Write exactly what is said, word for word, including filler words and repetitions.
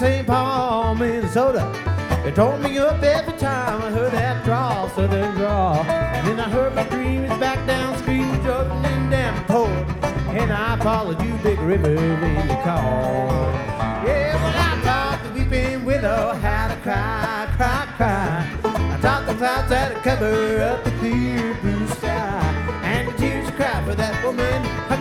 Saint Paul, Minnesota. It tore me up every time I heard that drawl, southern drawl. And then I heard my dreams back downstream, juggling down the port. And I followed you, big river, when you called. Yeah, well, I taught the weeping willow how to cry, cry, cry. I taught the clouds how to cover up the clear blue sky. And the tears cry for that woman.